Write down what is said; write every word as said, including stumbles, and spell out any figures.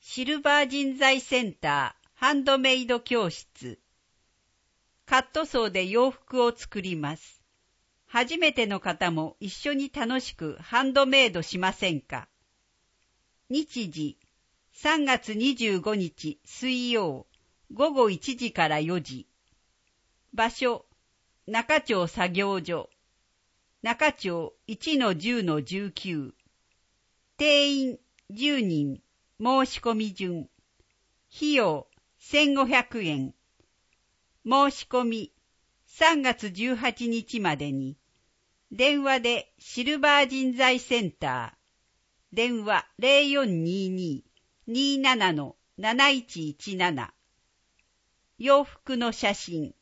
シルバー人材センターハンドメイド教室。カットソーで洋服を作ります。初めての方も一緒に楽しくハンドメイドしませんか？日時、さんがつにじゅうごにち水曜、ごごいちじからよじ。場所、中町作業所。中町 いちのじゅうのじゅうきゅう。定員じゅうにん。申し込み順。費用せんごひゃくえん。申し込みさんがつじゅうはちにちまでに。電話でシルバー人材センター。電話 ゼロよんにーにー にーなな なないちいちなな。洋服の写真。